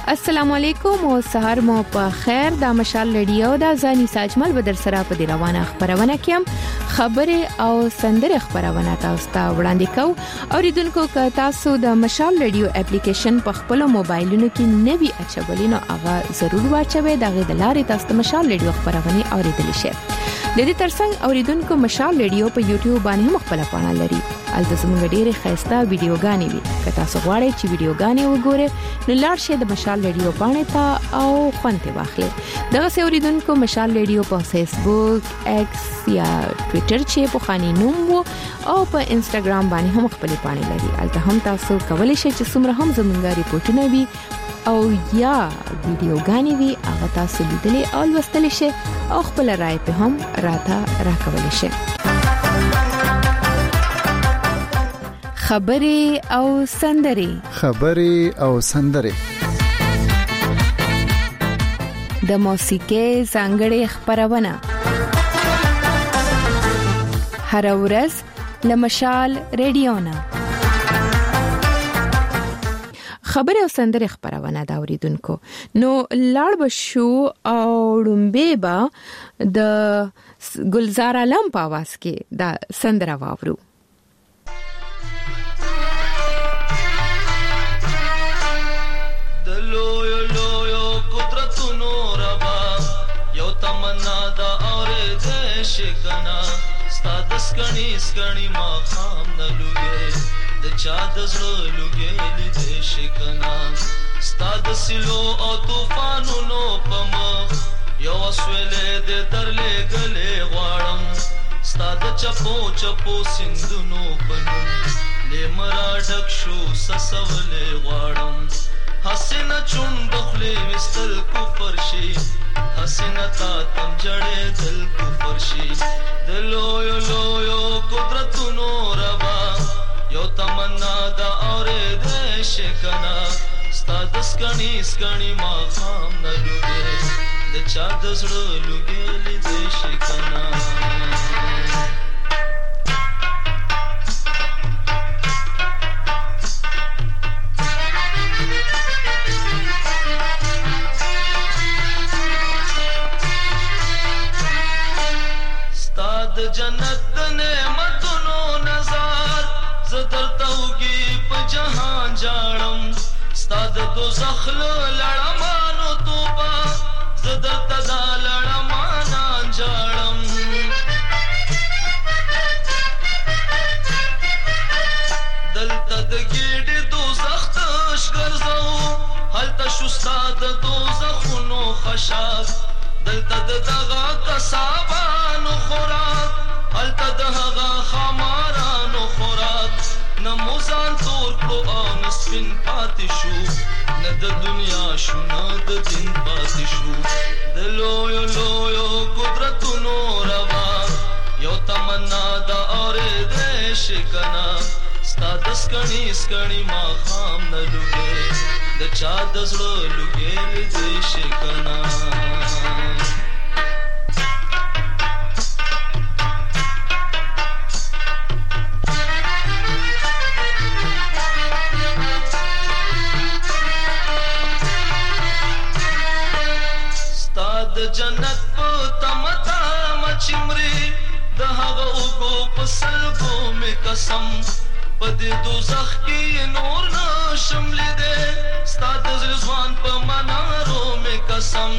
السلام علیکم او سحر مو په خیر. د مشال رادیو د ځاني ساجمل بدر سره په دی روانه خبرونه کیم خبره او سندره خبرونه تاسو ته وړاندې کوم. اوریدونکو که تاسو د مشال رادیو اپلیکیشن په خپل موبایلونو کې نوی اچولې نو هغه ضرور واچوي. دغه د لارې تاسو د مشال رادیو خبرونه اوریدلی شئ. د دې ترڅنګ اوریدونکو مشال رادیو په یوټیوب باندې هم خپل پاڼه لري. البته زموږ ډېرې خسته ویډیوګانې وي. که تاسو غواړئ چې ویډیوګانې وګورئ نو لاړ شئ د مشال رادیو باندې ته او خوند واخلئ. دغه اوریدونکو مشال رادیو په فیسبوک، ایکس یا ټوئیټر چې په خاني نوم وو او په انستګرام باندې هم خپل پاڼه لري. البته هم تاسو کولی شئ چې څومره هم زموږ ریپورتونه وي او یا ویډیوګانې وي هغه تاسو لیدلې او لوستلی شئ او خپل رائے په هم راکولی شئ. خبرې او سندرې د موسیقۍ ځانګړې خبرونه هر ورځ له مشال رادیو نه. خبرې او سندرې خبرونه دا اوریدونکو نو لاړ بشو او ډومبه با د گلزار علم په आवाज کې دا سندره واورو. شکنا ستاد سکڼي ما خام نه لوګي د چا د زړه لوګي لیدې شکنا ستاد سلو او طوفانونو پم یو سویلې د درلې غلې غواړم ستاد چپو سندونو پنوم لمرا ډک شو سسولې غواړم حسینه چوند خپلې وستل کو فرشي حسینه تا تم جړې دل کو فرشي دلو یو قدرتونو روا یو تمنا دا اورې دې شکنا ستاد سکڼي ما خام نه لوګي د چا د زړه لوګي لیدې شکنا. جنت د نعمتونو نظر زدر توګي په جهان جاړم ستاد دوزخ لړمانو توبه زدر تدا لړمان جاړم دلته د ګډ دوزخ تش ګرځو هلته شو ستاد دوزخونو خشاک دلته دغه کسابانو خوراک هلته دغه خمارانو خوراک نموزان تور کړو او نسپین پاتې شو نه د دنیا شو نه د دین پاتې شو د لویو قدرتونو روا یو تمنا دا اورې دې شکنا ستاد سکڼي ما خام نه لوګي د چا د زړه لوګي دې شکنا. جنت په تمتا مچمري د هغه اوګو په سلګو می قسم په دې دوزخ کې نور نشم لیدې ستاد رضوان په منارو می قسم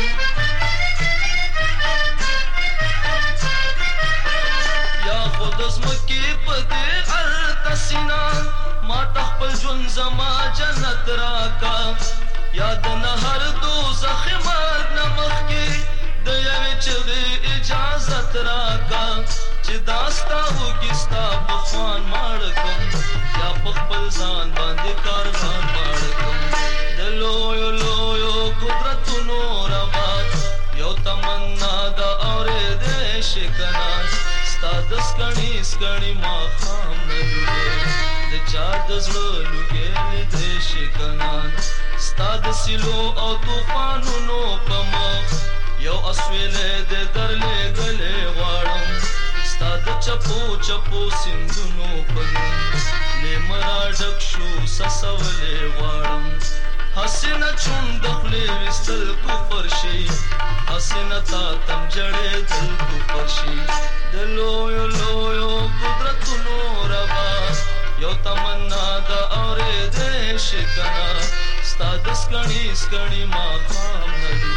یا خود زمکی په دې ارتسینا ما تخپل جون زما جنت راکا یاد نه هر دوزخ مرګ نمخ کې د یوې چغې اجازت راکا چې داستا وګستا په خوان ماړکم یا په خپل ځان باندې کاروان ماړکم د لویو قدرتونو روا یو تمنا دا اورې دې شکنا ستاد سکڼي ما خام نه لوګي د چا د زړه لوګي دې شکنا ستاد سلو او طوفانونو په مخ یو اسویلې د درلې غلې غواړم ستاد چپو سندونو په نوم لمرا ډک شو سسولې غواړم حسنا چوند خلی وستل کفر شي حسنا تا تم جړې دل کفر شي دلو یو قدرتونو روا یو تمنا دا اورې دې شکنا ستاد سکړی ما خام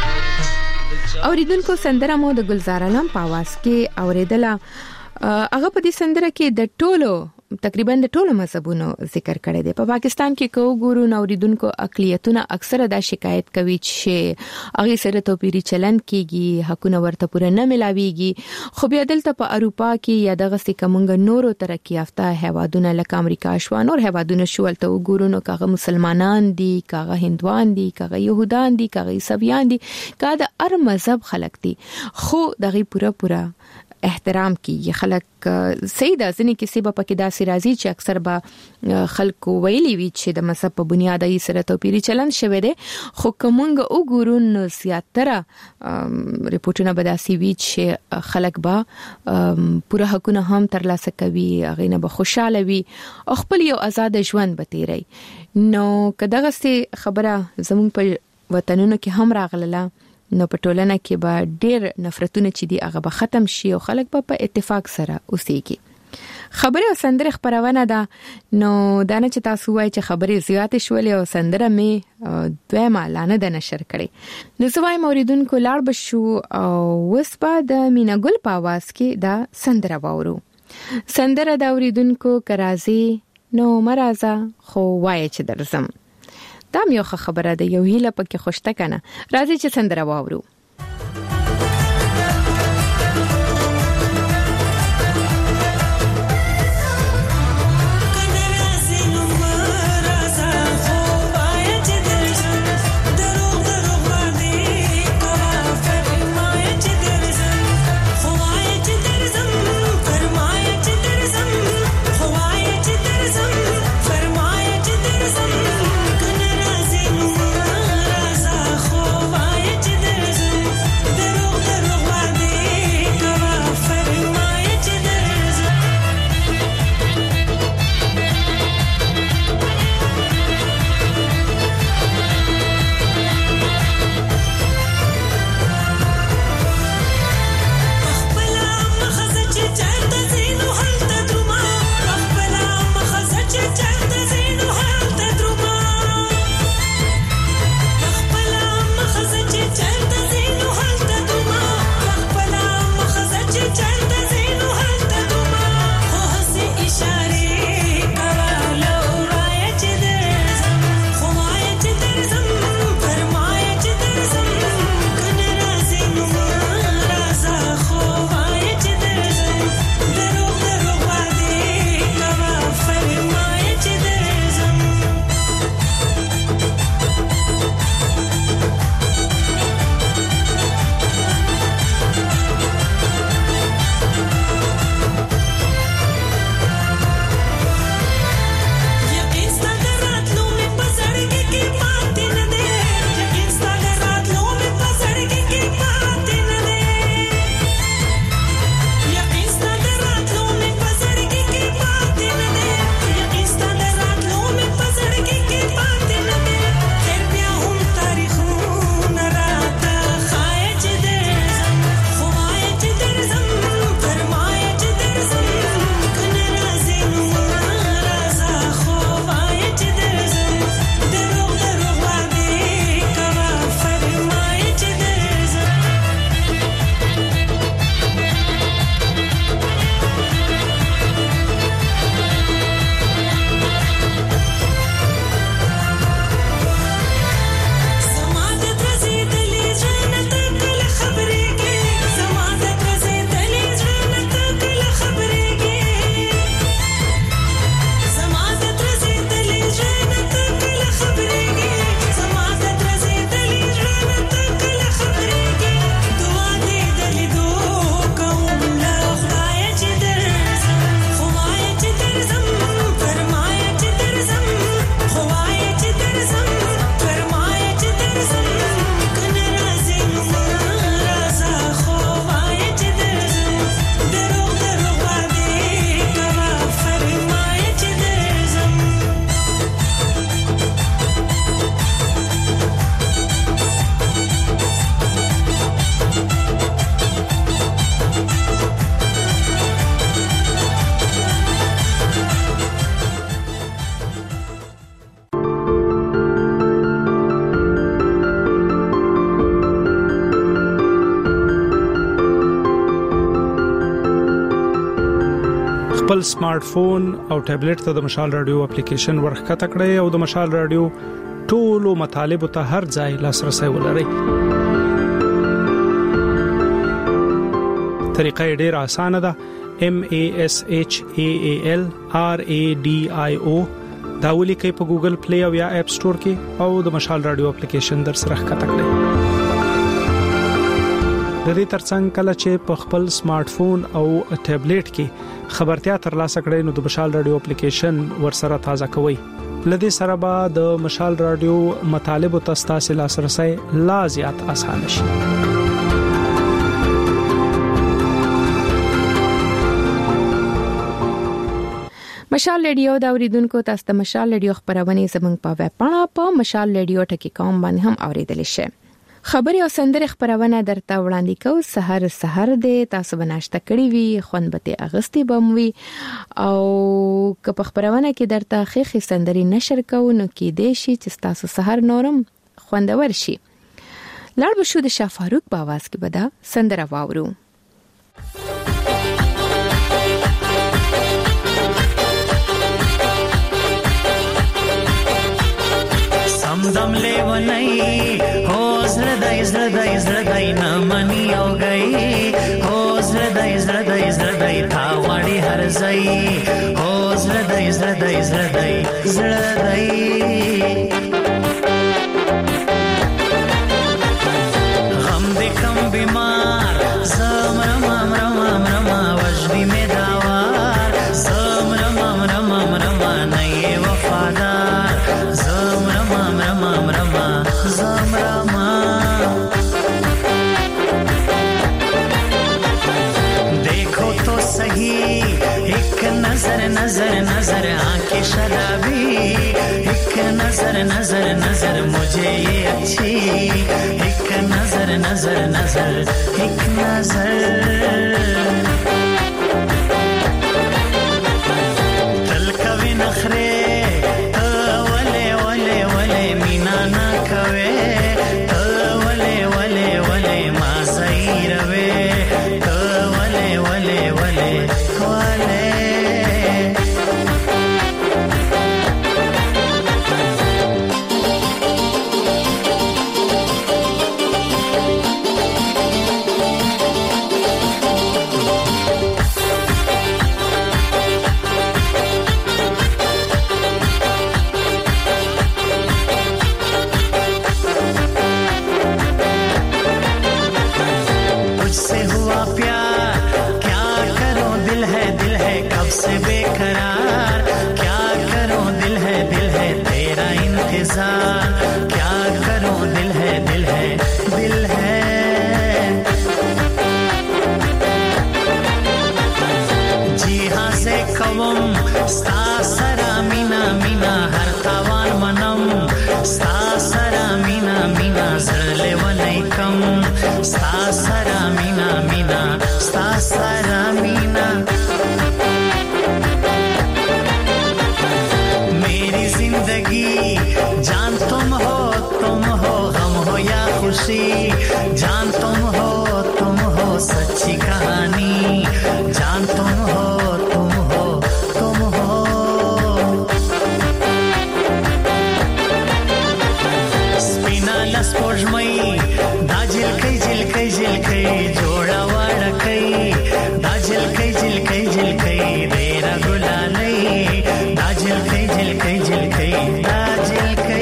ندی اوریدونکو سندره مو د گلزار علم په आवाज کې اوریدله. هغه په دې سندره کې د ټولو تقریبا د ټولو مذهبونو ذکر کړی دی. په پاکستان کې کو ګورو نوریدونکو اقلیتونه اکثره دا شکایت کوي چې هغه سره توپیری چلن کیږي، حقونه ورته پوره نه ملاويږي. خو بیا دلته په اروپا کې یا دغه سکمنګ نورو ترقی یافته هیوادونه لکه امریکا شو نور هیوادونه شول ته وګورو نو کاغه مسلمانان دي، کاغه هندوان دي، کاغه يهودان دي، کاغه عیسویان دي، کاغه هر مذهب خلک دي، خو دغه پوره احترام کیږي. خلک سیده ځنی کې سبب پکې داسې راځي چې اکثر به خلکو ویلي وي چې د مذهب په بنیاد یې سره توپیری چلن شوی دی، خو کومنګ وګورو نو زیاتره ریپورتونه به داسې وي چې خلک به پوره حقونه هم ترلاسه کوي، هغه نه به خوشاله وي او خپل یو آزاد ژوند به تیري. نو کداغه څه خبره زموږ په وطنونو کې هم راغله نو په ټولنه کې به ډېر نفرتونه چې دی هغه به ختم شي او خلک به په اتفاق سره اوسېږي. خبره او سندره خبرونه ده. نو دا نه چې تاسو وایي چې خبرې زیاتې شولې او سندره مې دویمه لانه ده نشر کړي. نو زوای موریدونکو لاړ بشو او وسپا د میناګل په आवाज کې دا سندره واورو. سندره د اوریدونکو کرازي نو مرزا خو وایي چې درزم. دا یو خبره ده، یو هیله پکې خوشته کنه. راځي چې سندره واورو. Raza خپل سمارټ فون او ټابلیټ ته د مشال رادیو اپلیکیشن ورخکته کړئ او د مشال رادیو ټولو مطالب ته هر ځای لاسرسي ولرئ. طریقه ډېر اسانه ده. MASHAALRADIO دا ولیکئ په ګوګل پلی او یا اپ سٹور کې او د مشال رادیو اپلیکیشن در سره ښکته کړئ. د دې ترڅنګ کله چې په خپل سمارټ فون او ټابلیټ کې خبرتیا ترلاسه کړئ نو د مشال رادیو اپلیکیشن ورسره تازه کوئ. لدې سره به د مشال رادیو مطالب او تاسو لاسرسي لا زیات اسانه شي. مشال رادیو دا اوریدونکو تاسو ته مشال رادیو خبرونه زموږ په ویب پاڼه په mashalradio.com باندې هم اوریدل شئ. خبري او سندره خبرونه درته وړاندې کوو. سحر دې تاسو بناشته کړی وي، خوند به اغستی بموي او که په خبرونه کې درته خېخي سندري نشر کوو نو کې دې شي چې تاسو سحر نورم خوندور شي. لړ بشو د شاه فاروق په आवाज کې بدا سندره واورو. دم لیونی هو زردای نمانی او گئی هو زردای تا وړي هر ځای هو زردای غم دې کم بیمار زم رما وجدی می داوار زم رما نه وفادار زم رما देखो तो सही एक नजर आंखें शराबी एक नजर मुझे ये अच्छी एक नजर एक नजर तल कवि नखरे जान तुम हो सच्ची कहानी जान तुम हो स्पिना लस्पोजमई दा झिलकै जोड़ा वाड़कै दा झिलकै देरा गुलालै दा झिलकै दा झिलकै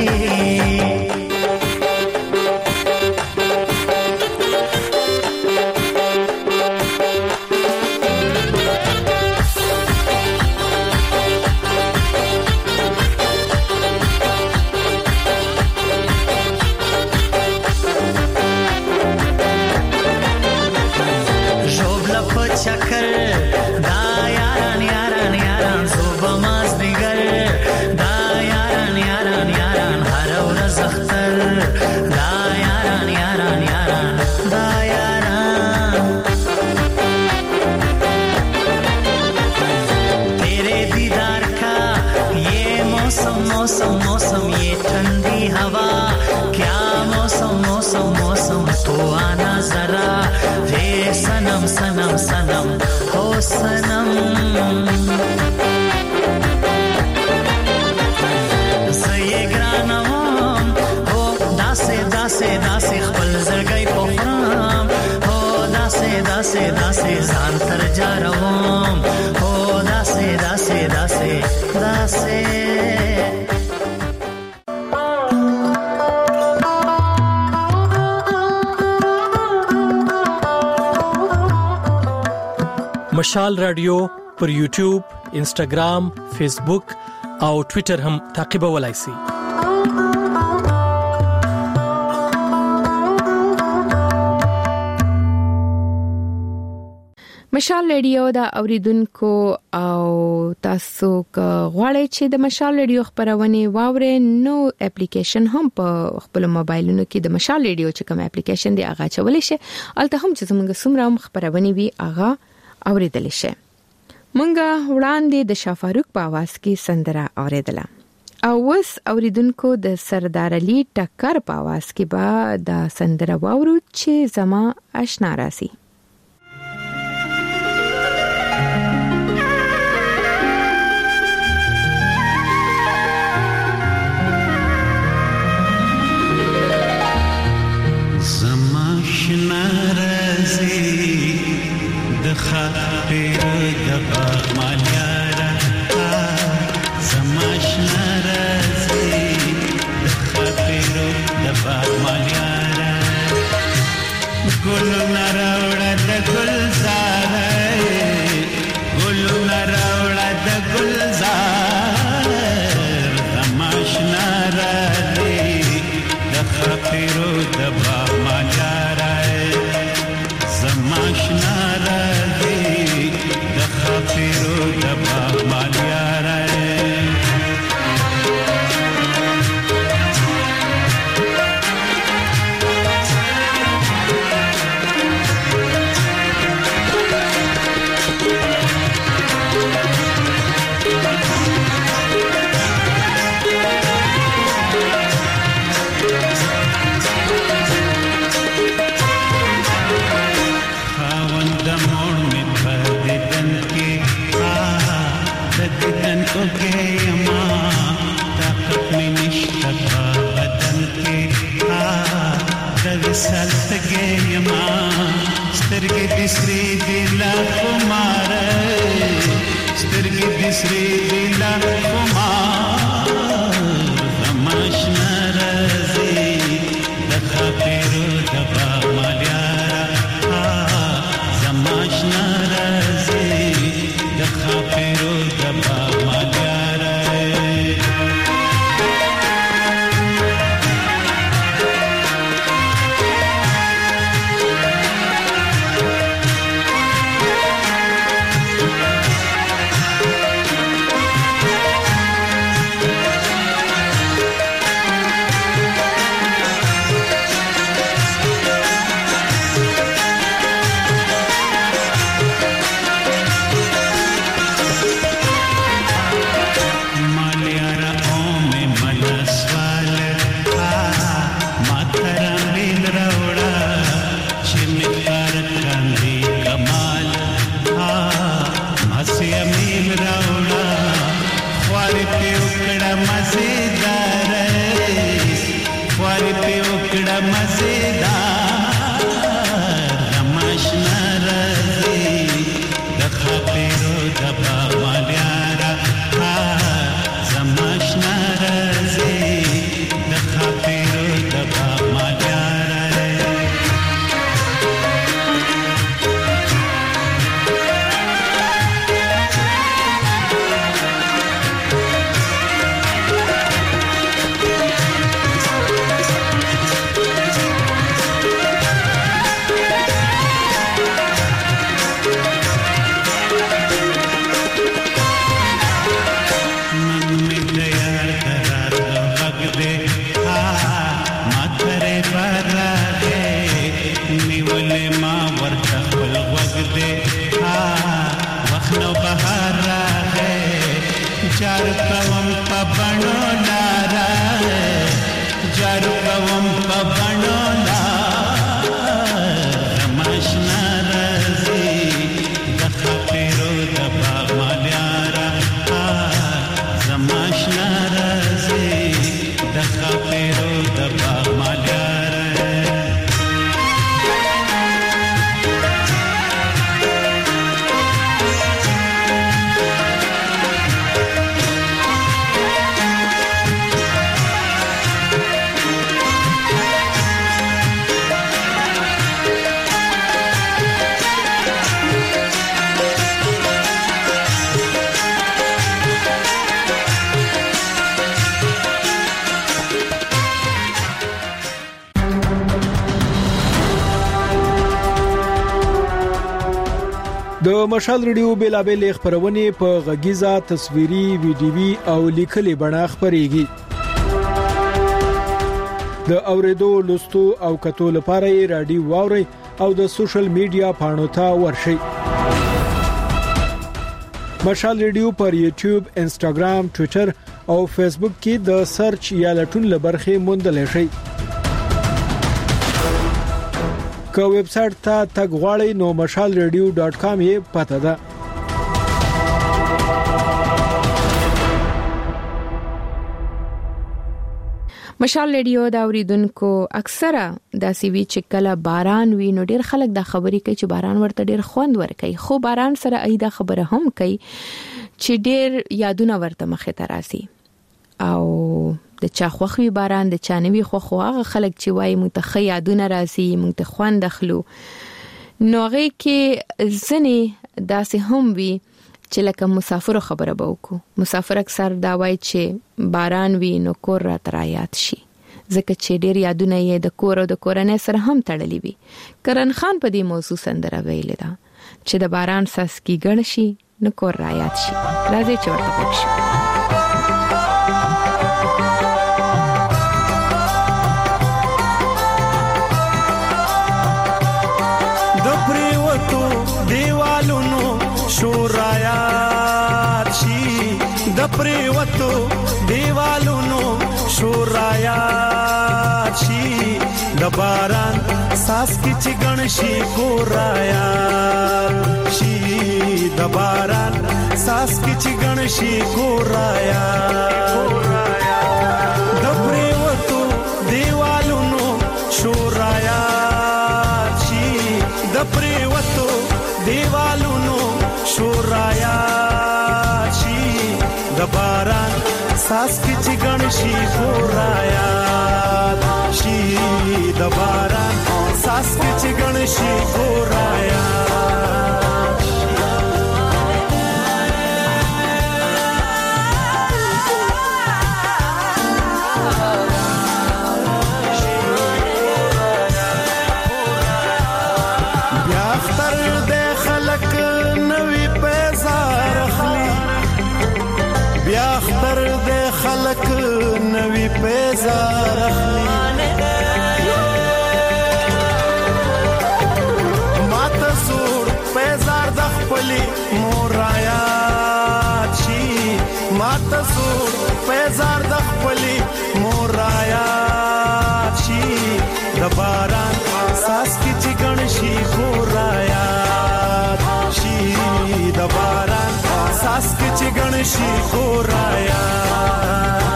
मौसम ये ठंडी हवा क्या मौसम तो आना जरा रे सनम सनम हो सनम زه ګرانم هو داسې داسې داسې خپل زړګی پخرام هو داسې داسې داسې ځان تر جاروم هو داسې داسې داسې داسې مشال رادیو پر یوټیوب، انسټاګرام، فیسبوک او ټوئیټر هم تعقیبولای شئ. مشال رادیو دا اوریدونکو او تاسو غواړئ چې د مشال رادیو خبرونه واورئ نو اپلیکیشن هم په خپل موبایلونو کې د مشال رادیو چې کوم اپلیکیشن دی هغه چولې شي الته هم چې زموږ سمرام خبرونه وي هغه اوریدل شي. مونږه وړاندې د شافاروق په आवाज کې سندره اوریدله او وس اوریدونکو د سردار علي ټکر په आवाज کې به د سندره واورو چې زما آشنا راسي. Ramashna Razi د مشال ریډیو بیلابل خبرونه په غږیزه تصویري ویډیوي او لیکلي بڼه خبريږي د اوریدو لوستو او کتو لپاره رادیو واوري او د سوشل میډیا پاڼو ته ورشي مشال ریډیو پر یوټیوب انستګرام ټوئیټر او فیسبوک کې د سرچ یا لټون لبرخه موندل شي که ویب سټ ته تګ غواړئ نو mashalradio.com یې پته ده مشال ریډیو دا اوریدونکو اکثره د سیوی چې کله باران وي نو ډیر خلک دا خبرې کوي چې باران ورته ډیر خوند ورکوي خو باران سره ایدا خبره هم کوي چې ډیر یادونه ورته مخه تراسي او د چا خوخوي باران د چانوي خوخو هغه خلک چې وایي متخي یادونه راسي مونږ ته خوند اخلو نو هغه کې ځنې داسې هم وي چې لکه مسافر خبره به وکړو مسافر اکثر دا وایي چې باران وي نو کور را ترایات شي ځکه چې ډیر یادونه یې د کور او د کورنۍ سره هم تړلې وي کرن خان په دې موضوع سندره ویلې ده چې د باران ساسکی ګڼ شي نو کور رایات شي راځي چې ورته پښه شورایات شي د پریوتو دیوالونو شورایات شي د باران ساس کی چګن شي کورایات شي د باران ساس کی چګن شي کورایات د پریوتو دیوالونو شورایات شي د پریوتو دیوالونو شورایات شي د باران ساس کی چګن شي کورایات شي د باران ساس کی چګن شي کورایات بیا اختر د خلق بیا خبر د خلق نوی پیزار ماته سور پیزار د خپلی مورایات شي ماته سور پیزار د خپلی مورایات شي د باران ساس کی چګن شي کورایات شي د باران ساس کی چګن شي کورایات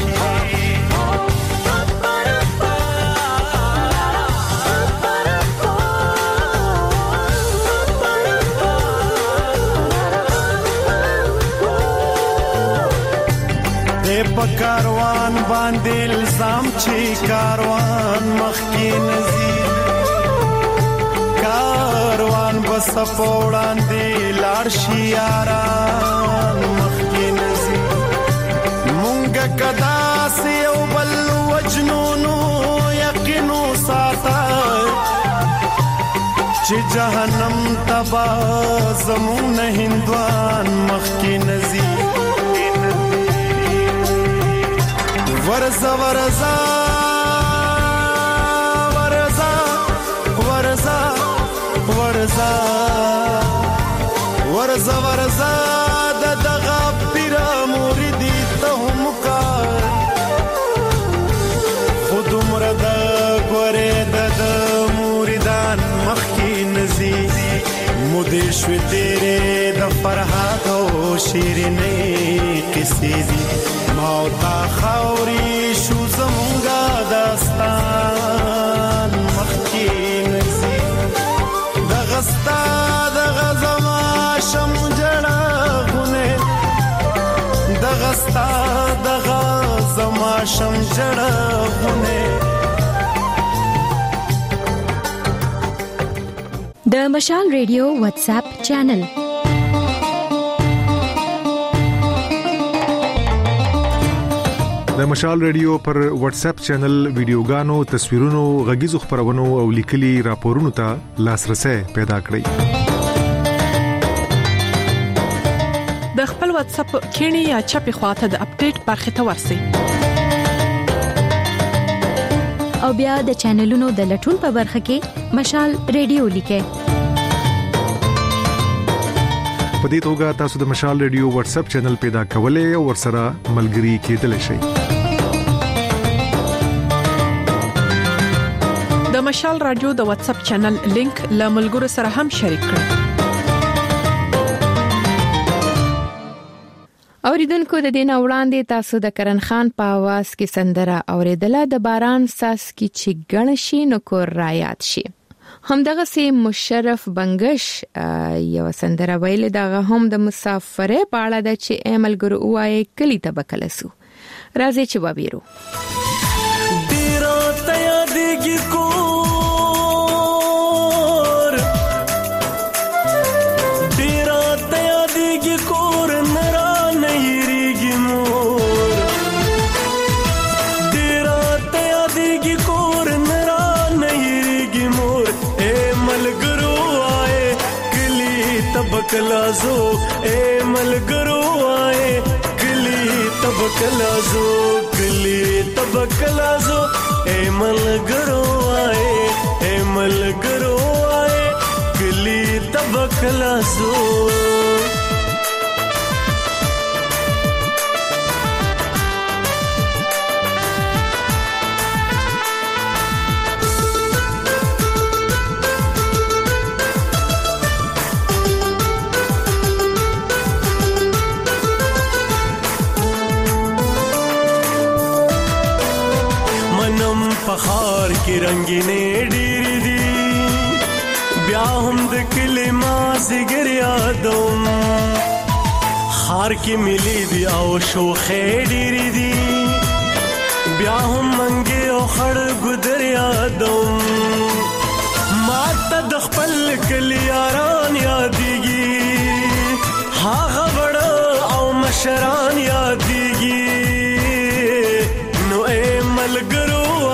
په کاروان باندې الزام چې کاروان مخکې نزي کاروان بس پوړان دی لاړ شي یاران مخکې نزي مونږ کدا سي او بل وجنونو یقینو ساته چې جهنم تبا زمون هندوان مخکې نزي ورزا ورزا ورزا ورزا ورزا ورزا ورزا د دغه پیر مریدی ته هم کار خود مرد غره د مریدان مخکی نزی مودې شو تیرې د فرحات او شیرینې قصې دي موتا خوري شو زمونږه داستان مخکې نزي د غستا د غزما شم جړغونه د غستا د غزما شم جړغونه د مشال ریډیو واتس اپ چینل د مشال ریډیو پر واتس اپ چینل ویډیوګانو تصویرونو غږیزو خبرونو او لیکلي راپورونو ته لاسرسي پیدا کړئ واتس اپ کینی یا چپی خواته د اپډیټ برخه ته ورسی او بیا د چینلونو د لټون په برخه کې مشال ریډیو لیکه په دې توګه تاسو د مشال ریډیو واتس اپ چینل پیدا کولای او ورسره ملګري کېدلی شئ د مشال رادیو د واتس اپ چینل لینک له ملګرو سره هم شریک کړئ اوریدونکو د دین وړاندې تاسو د کرن خان په आवाज کې سندره اوریدله د باران ساس کې چې غنشي نو کو رایات شي همدغه سي مشرف بنگش یو سندره ویل دغه هم د مسافرې په اړه د چې عمل ګرو وای کلی تبکلسو راځي چې وبیرو ډیرو تیا دیږي کور ډیرو تیا دیږي کور نرا نه یریږي مور ډیرو تیا دیږي کور نرا نه یریږي مور اے ملګرو آئے کلی تبکلازو اے ملګرو آئے کلی تبکلازو کلی تبکلازو اے ملګرو آئے کلی تبکلازو پخار کی رنگینه ډېری دي بیا هم د کلمه زګر یادوم خار کی ملي دی او شوخه ډېری دي بیا هم منګي او خړ ګدر یادوم ما ته د خپل کلی یاران یادېږي هغه وړ او مشران یادېږي نو اے ملګرو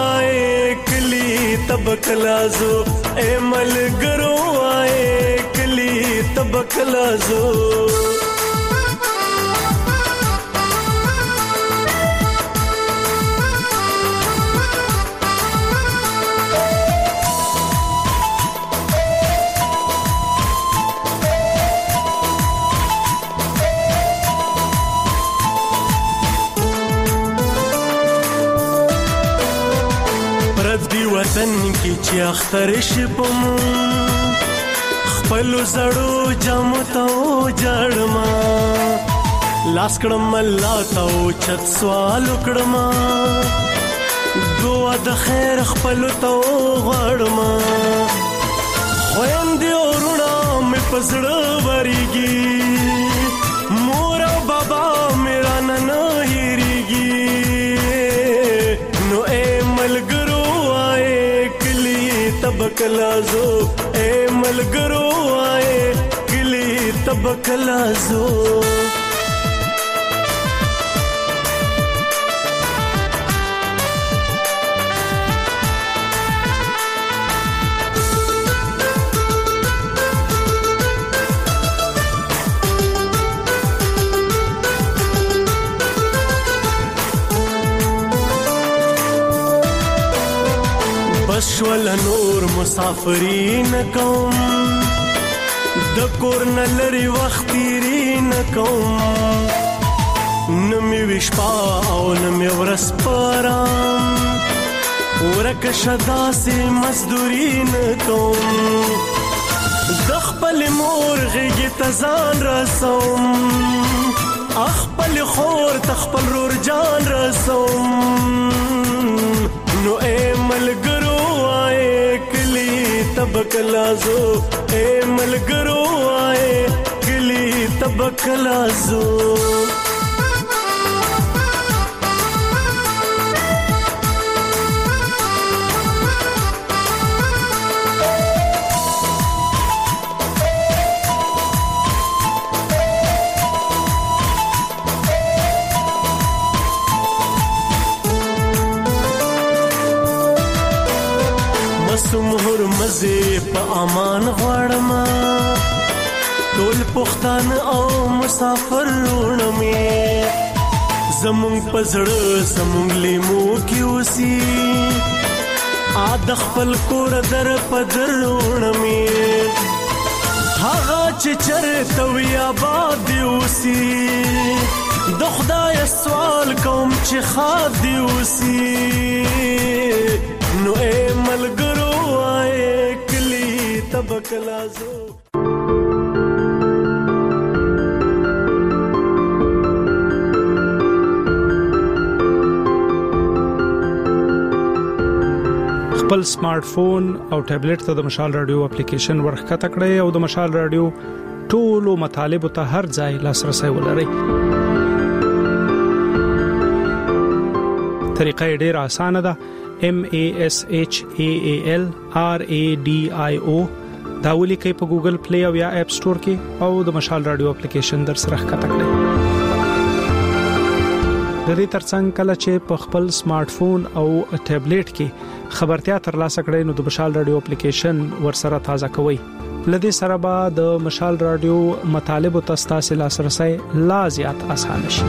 تبکلازو اے ملګرو آئے کلی تبکلازو وطن کی چې اختر شپم خپل زړو جام ته جړما لاس کړم الله ته چت سوال کړم دعا د خیر خپل ته غړما خويندې ورونه مې پزړه وريږي مور او بابا میرا نن هېریږي نو اے ملګرو تبکلازو اے ملګرو آئے کلی تبکلازو بشول نور مسافرین کوم د کور نلری وخت تیرین کوم نمی وشپا او نمی ورس پرام ورک شدا سی مزدورین کوم د خپل مور غږی تزان رسوم خپل خور تخپل رور جان رسوم نو اے ملګرو آئے کلی تبکلازو اے ملګرو آئے کلی تبکلازو مهر مزه په امان غړما ټول پښتون او مسافر ورونه می زمون پزړه زمون لیمو کې اوسي ا د خپل کور در پدر ورونه می هغه چې چرته وي آباد اوسي د خدای سوال کوم چې خاد دی اوسي نو اے ملګرو آئے کلی تبکلازو خپل سمارټ فون او ټابلیټ ته د مشال رادیو اپلیکیشن ورخکته کړئ او د مشال رادیو ټولو مطالب ته هر ځای لاسرسي ولرئ. طریقه ډیره اسانه ده. MASHAALRADIO دا ولیکئ په ګوګل پلی او یا اپ سٹور کې او د مشال رادیو اپلیکیشن در سره ښکته کړئ. د دې ترڅنګ کله چې په خپل سمارټ فون او ټابلیټ کې خبرتیا ترلاسه کړئ نو د مشال رادیو اپلیکیشن ورسره تازه کوئ. لدې سره به د مشال رادیو مطالب او تاسو لاسرسي لا زیات اسانه شي.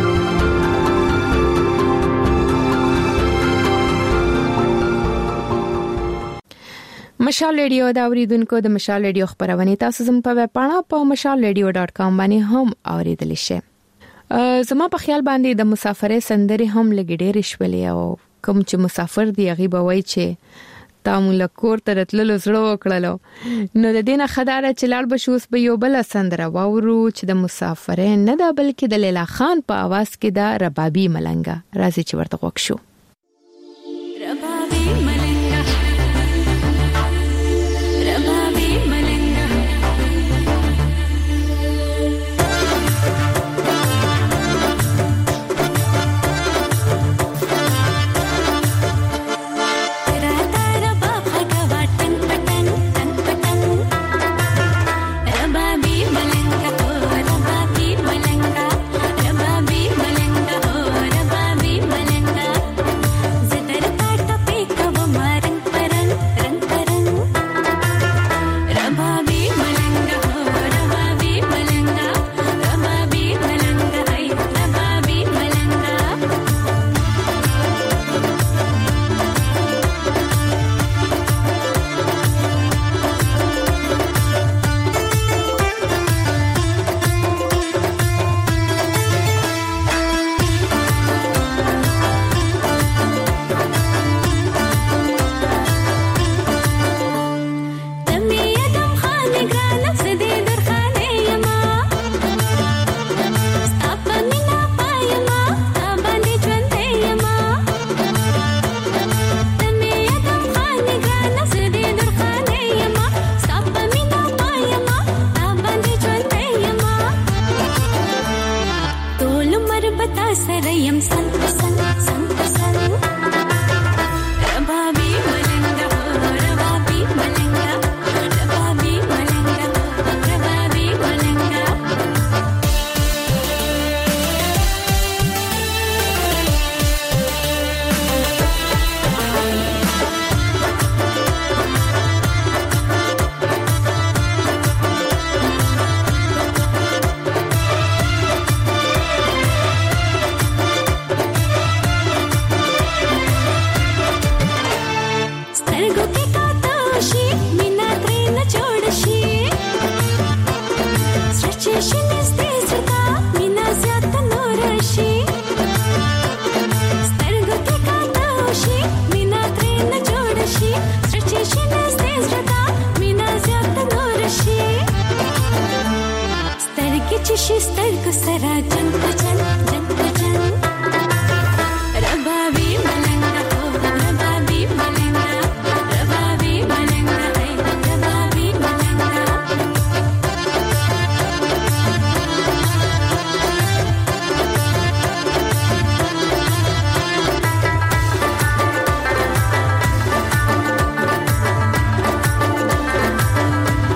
مشال رادیو دا اوریدونکو د مشال رادیو خبرونه تاسو زم په ویب پاڼه په mashalradio.com باندې هم اوریدل شئ. زما په خیال باندې د مسافرې سندري هم لګډې رښولې او کوم چې مسافر دی غیبه وای چې تاسو لکور تر تللو زړه وکړلو نو د دینه خداره چې لاړ بشوس به یو بل سندره واورو چې د مسافرې نه ده بلکې د لیلا خان په आवाज کې دا ربابي ملنګا راځي چې ورته وښو. ربابي ملنګا ربابي ملنګا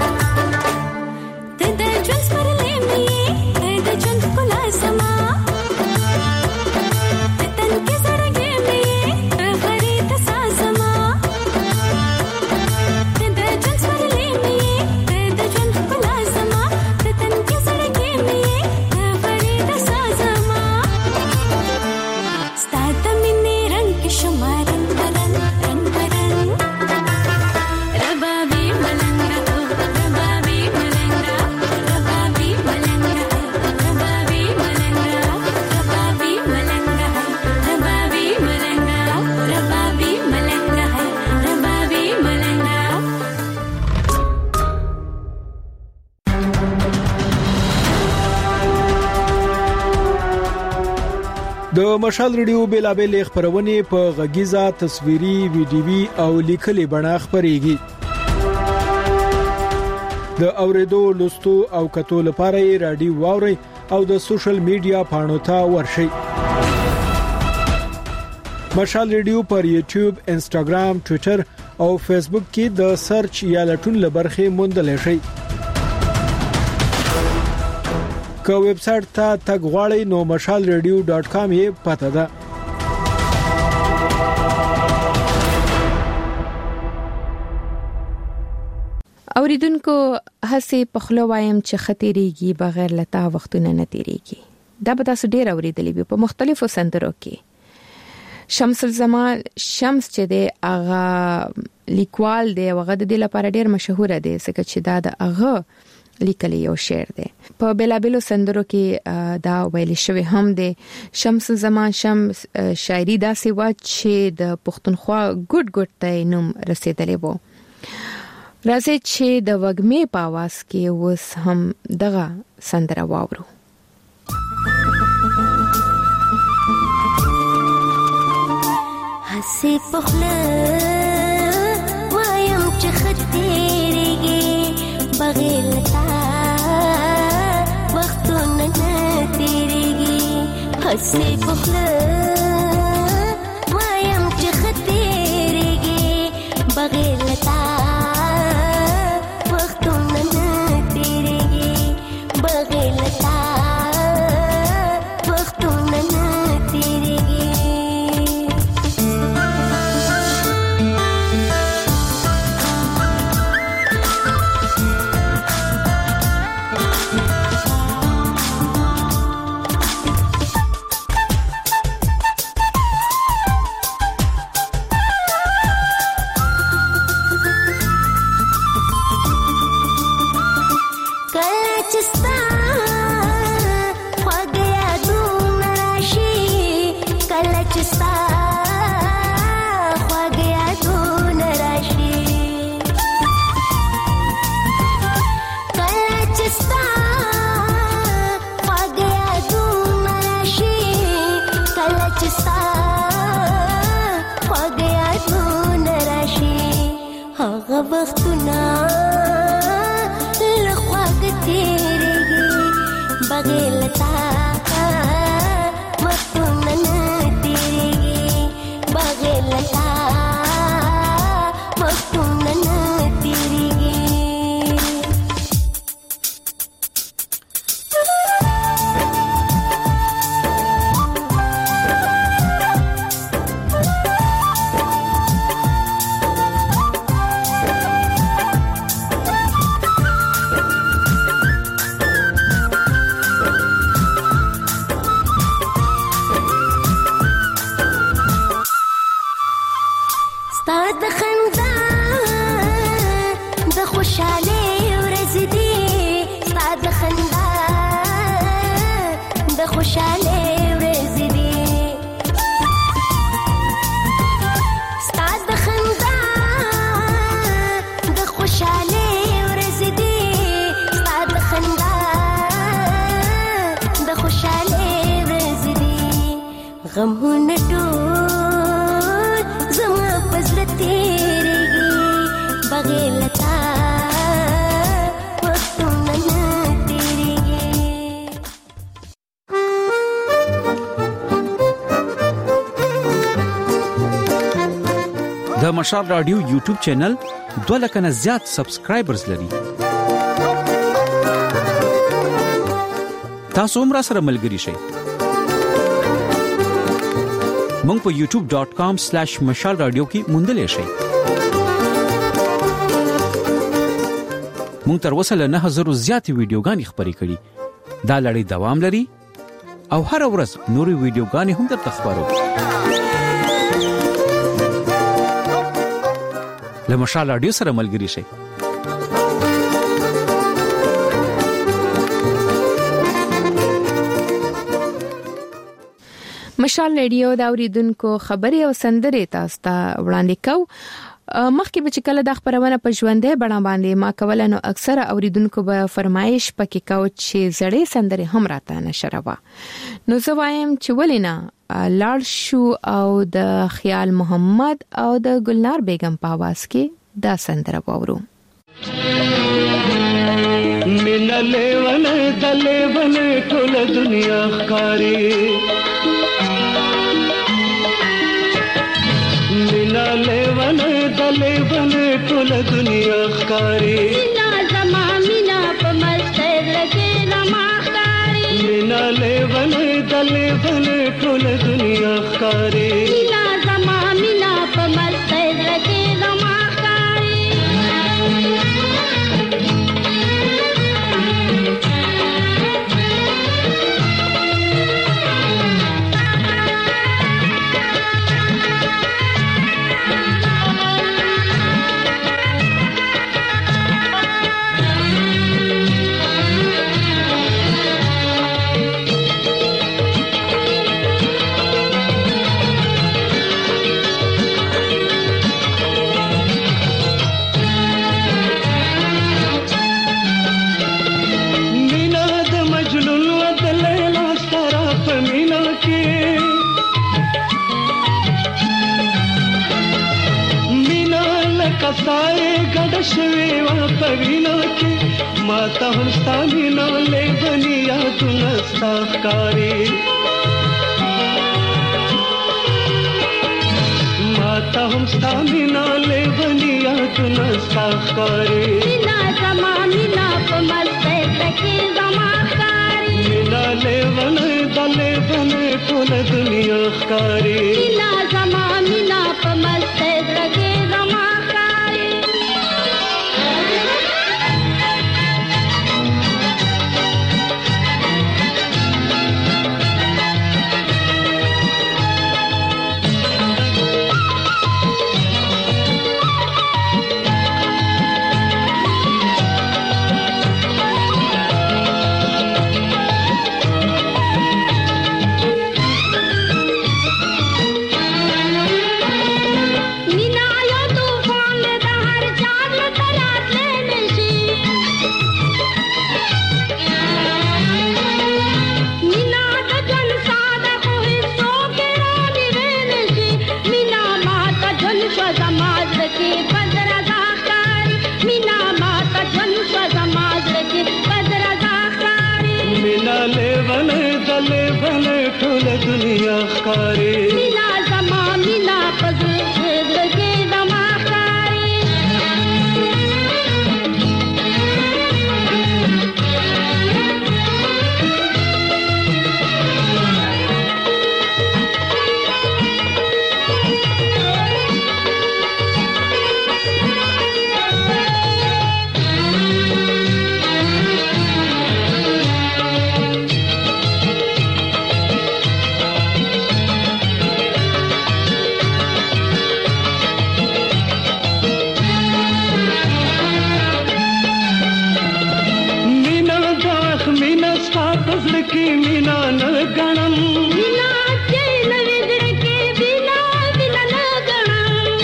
Just د مشال ریډیو بیلابل خبرونه په غږیزه تصویري ویډیوي او لیکلي بڼه خبريږي د اوریدو لوستو او کتو لپاره رادیو واوري او د سوشل میډیا پاڼو ته ورشي مشال ریډیو پر یوټیوب انستګرام ټوئیټر او فیسبوک کې د سرچ یا لټون لبرخه موندل شي که ویب سټ ته تګ غواړئ نو mashalradio.com یې پته ده اوریدونکو هڅه پخلو وایم چې خطرېږي بغیر لتا وختونه نه تیریږي دا به تاسو ډیر اوریدلې په مختلفو سندرو کې شمس الزمان شمس چې د اغا لیکوال دی وغه د لپاره ډیر مشهور دی ځکه چې دا د اغا لیکلی یو شعر دی په بلابلو سندرو کې دا ویل شوی هم دی شمس الزمان شمس شاعری داسې و چې د پښتونخوا ګډ ته نوم رسیدلی وو راځي چې د وګمې په आवाज کې وس هم دغه سندره واورو حسې پخله وایم چې خطرېږي بغیر تا وختونه نه تیریږي حسې پخله وایم چې خطرېږي بغیر تا د مشال رادیو یوټیوب چینل 2 لک نه زیات سبسکرایبرز لري تاسو هم را سره ملګری شئ مونږ په youtube.com/mashalradio کې موندلې شئ مونږ تر اوسه له 9000 زیاتې ویډیوګانې خبرې کړې دا لړۍ دوام لري او هر ورځ نورې ویډیوګانې هم درته خبرو له مشال رادیو سره ملګری شئ مشال رادیو دا اوریدونکو خبري او سندري تاسو ته وړاندې کو مخکې به چې کله د خبرونه په ژوندې بڼه باندې ما کول نو اکثره اوریدونکو به فرمایش پکې کو چې زړې سندري هم راته نشروه نو زه وایم چې ولینا لاړ شو او د خیال محمد او د ګلنار بیگم په आवाज کې دا سندره وورو. من لیون دلیون ټول دنیا ښکاری من لیون دلیون ټول دنیا ښکاری مینا زما مینا په مسته لګې زما ښکاری مینا لیون دلیون ټول دنیا ښکاری مینا زما مینا په مسته لګې زما شوی وا پوینو کې ماته هم ستامینو لې دنیا تونستا ښکاری ماته هم ستامینو لې دنیا تونستا ښکاری مینا زما مینا په مسته کې زما ښکاری مینا لیون دلیون ټول دنیا ښکاری مینا زما مینا په مسته کې زما دنیا ښکاری مینا زما مینا په زړه کې زما ښکاری مینا نه غنم مینا چې نوې زړه کې بنا بنا نه غنم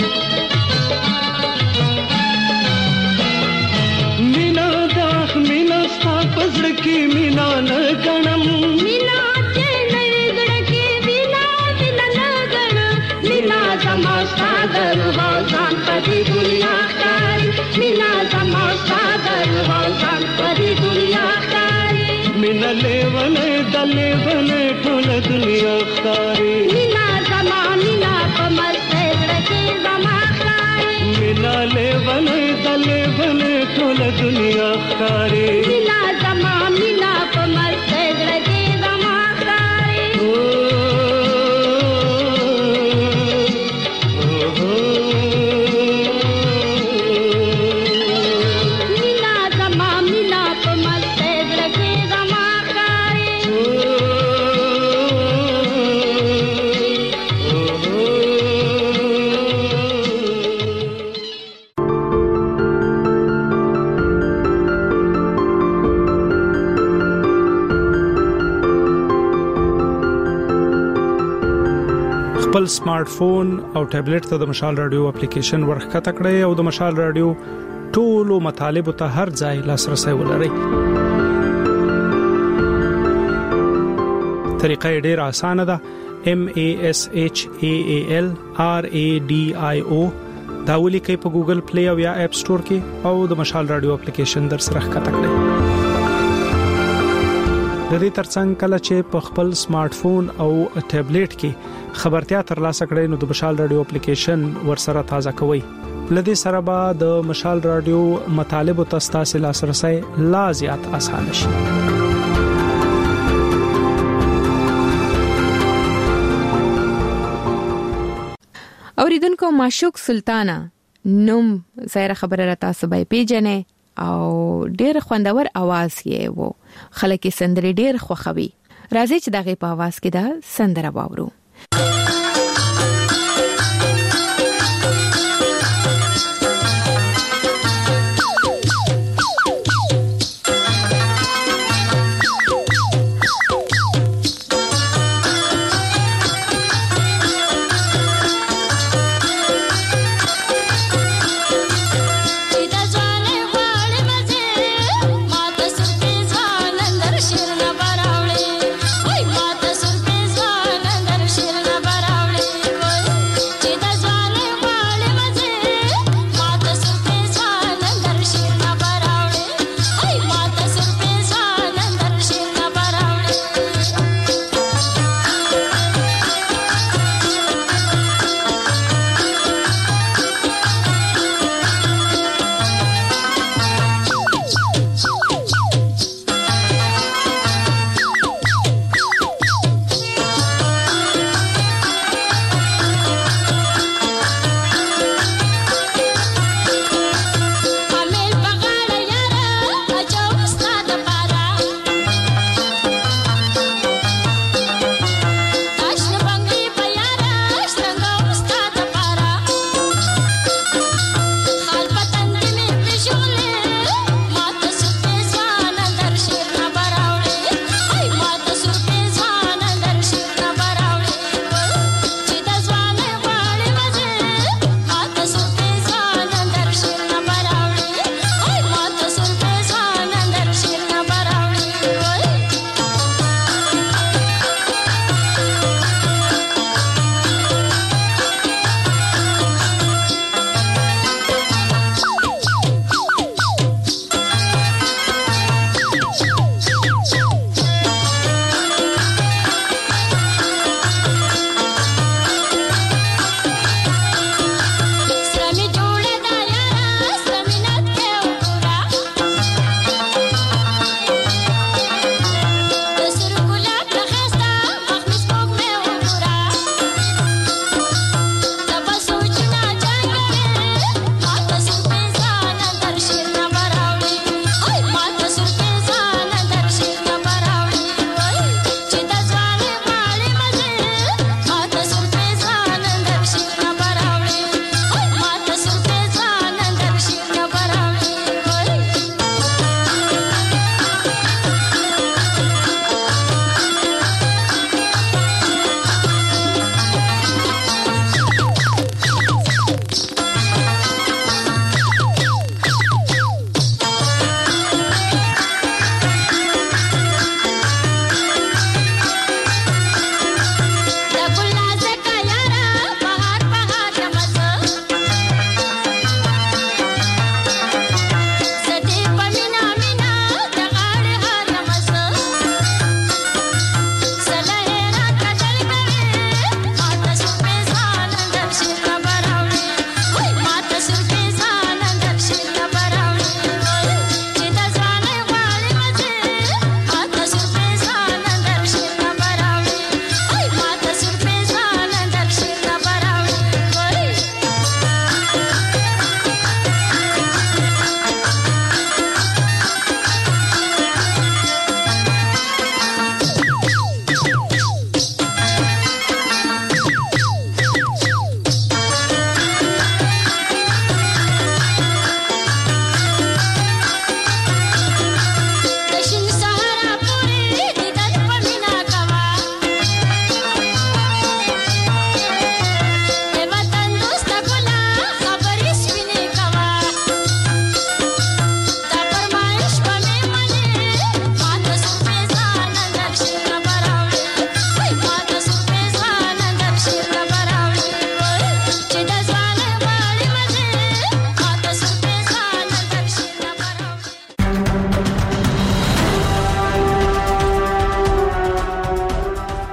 مینا داخ مینا ستا پزړه کې مینا نه غنم مینا چې نوې زړه کې بنا بنا نه غنم مینا زما ستا دروازان په دې دنیا ښکاري مینا زما ستا دروازان په دې دنیا ښکاري مینا لیون دلیون ټول دنیا ښکاری مینا زما مینا په مسته کې زما ښکاری مینا لیون دلیون ټول دنیا ښکاری مینا زما مینا په مسته کې زما ښکاری مینا زما مینا په مسته کې زما ښکاری خپل سمارټ فون او ټابلیټ ته د مشال رادیو اپلیکیشن ورخته کړئ او د مشال رادیو ټولو مطالب ته هر ځای لاسرسي ولرئ. طریقه ډیره اسانه ده. MASHAALRADIO دا ولیکئ په ګوګل پلی او یا اپ سٹور کې او د مشال رادیو اپلیکیشن در سره ښکته کړئ. د دې ترڅنګ کله چې په خپل سمارټ فون او ټابلیټ کې خبرتیا ترلاسه کړئ نو د مشال رادیو اپلیکیشن ورسره تازه کوئ. لدې سره به د مشال رادیو مطالب او تاسو لاسرسي لا زیات آسان شي. اوریدونکو معشوق سلطانا نوم زهره خبره را تاسو به پیژنې او ډېر خوندور आवाज یې وو. خلک سندري ډېر خوخوي. راځي چې دغه په आवाज کې دا سندره واورو. Bara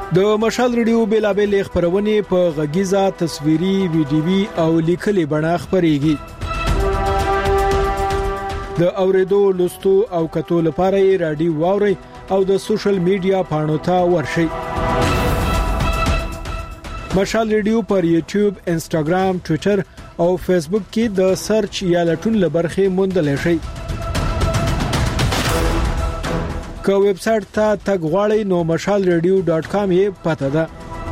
د مشال ریډیو بیلابل خبرونه په غږیزه تصویري ویډیوي او لیکلي بڼه خبريږي د اوریدو لوستو او کتو لپاره رادیو واوري او د سوشل میډیا پاڼو ته ورشي مشال ریډیو پر یوټیوب انستګرام ټوئیټر او فیسبوک کې د سرچ یا لټون لبرخه موندل شي که ویب سټ ته تګ غواړئ نو mashalradio.com یې پته ده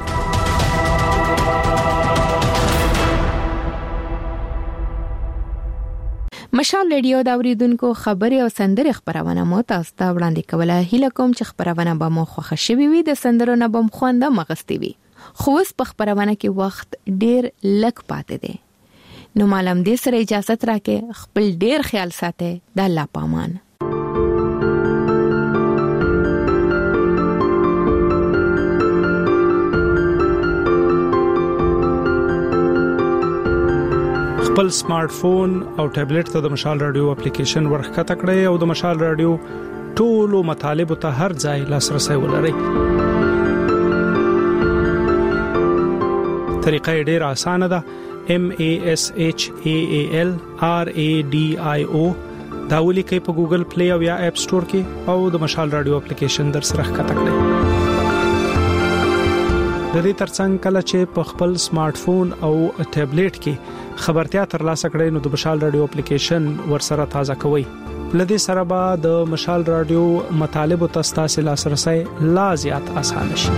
مشال ریډیو دا اوریدونکو خبري او سندري خبرونه مو تاسو ته وړاندې کوله هیله کوم چې خبرونه به مو خوښ شي وي د سندرو نه بم خوند مغستی وي خو اوس په خبرونه کې وخت ډیر لږ پاتې دی نو معلوم دې سره اجازه تراکه خپل ډیر خیال ساتئ د الله پامان خپل سمارټ فون او ټابلیټ ته د مشال رادیو اپلیکیشن ورخته کړئ او د مشال رادیو ټولو مطالب ته هر ځای لاسرسي ولرئ طریقه ډیره اسانه ده MASHALRADIO دا ولیکئ په ګوګل پلی او یا اپ سٹور کې او د مشال رادیو اپلیکیشن در سره ښکته کړئ د دې ترڅنګ کله چې په خپل سمارټ فون او ټابلیټ کې خبرتیا ترلاسه کړئ نو د مشال رادیو اپلیکیشن ورسره تازه کوئ لدې سره به د مشال رادیو مطالب او تاسو لاسرسي لا زیات اسانه شي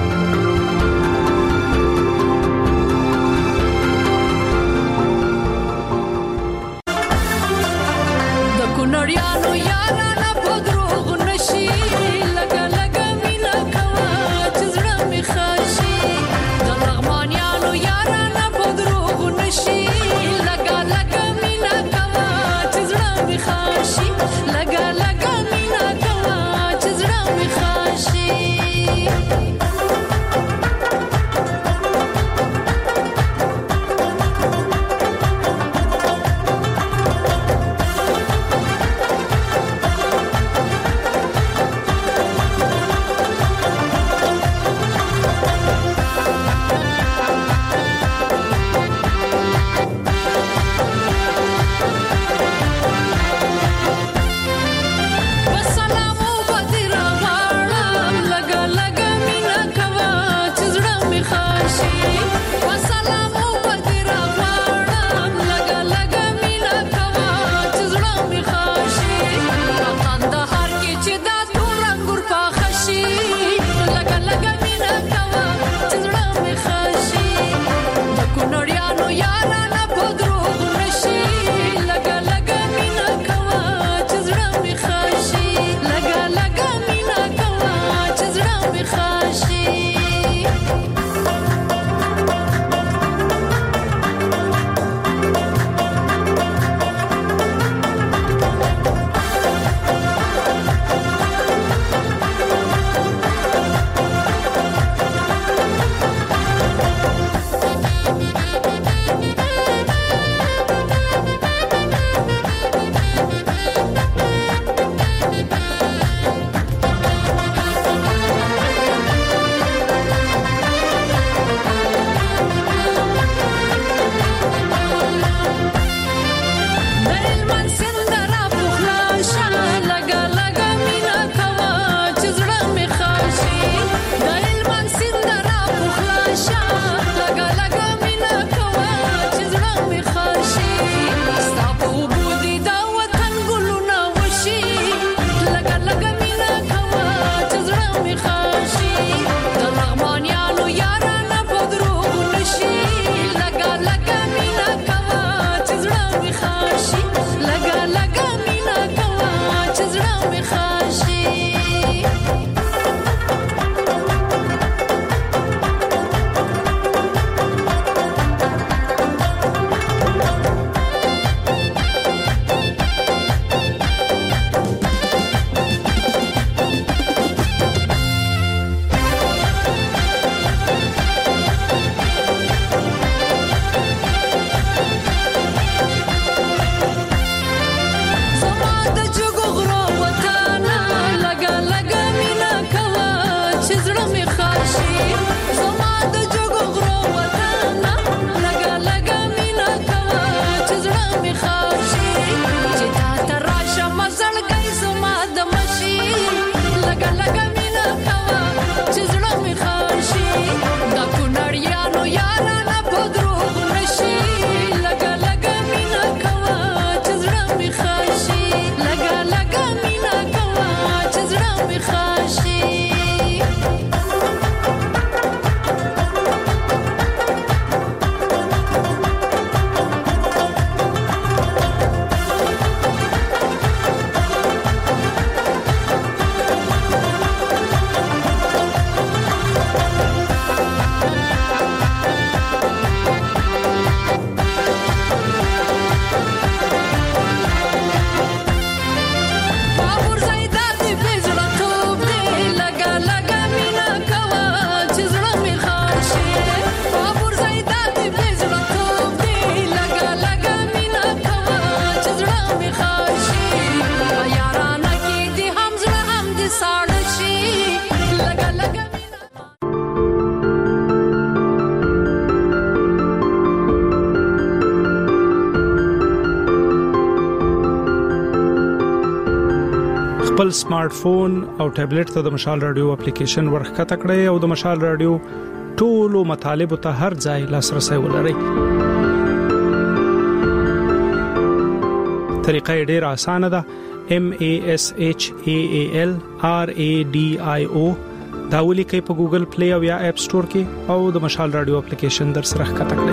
لگا مینا کوا چې زړه می خاشي دا کونړیانو یارانه په دروغ نشي لگا لگا مینا کوا چې زړه می خاشي لگا لگا مینا کوا چې زړه می خاشي خپل سمارټ فون او ټابلیټ ته د مشال رادیو اپلیکیشن ورخکته کړئ او د مشال رادیو ټولو مطالبه ته هر ځای لاسرسي ولرئ. طریقه ډیره اسانه ده. MASHAALRADIO دا ولیکئ په ګوګل پلی او یا اپ سٹور کې او د مشال رادیو اپلیکیشن در سره ښکته کړئ.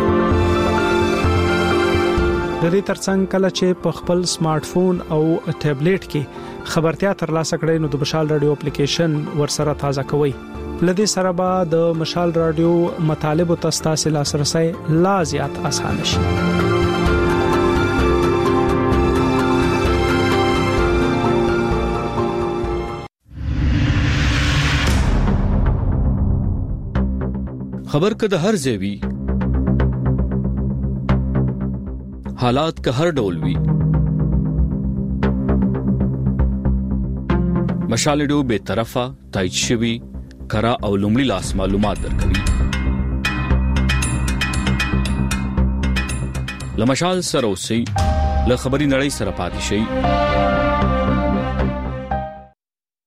د دې ترڅنګ کله چې په خپل سمارټ فون او ټابلیټ کې خبرتیا ترلاسه کړئ نو د مشال رادیو اپلیکیشن ورسره تازه کوئ. لدې سره به د مشال رادیو مطالب او تاسو لاسرسي لا زیات اسانه شي. خبر که د هر ځای حالات که هر ډول وي مشال رادیو به طرفه تایید شوی کرا او لومړی لاس معلومات درکوي. لمشال سره اوسئ له خبري نړۍ سره پاتې شئ.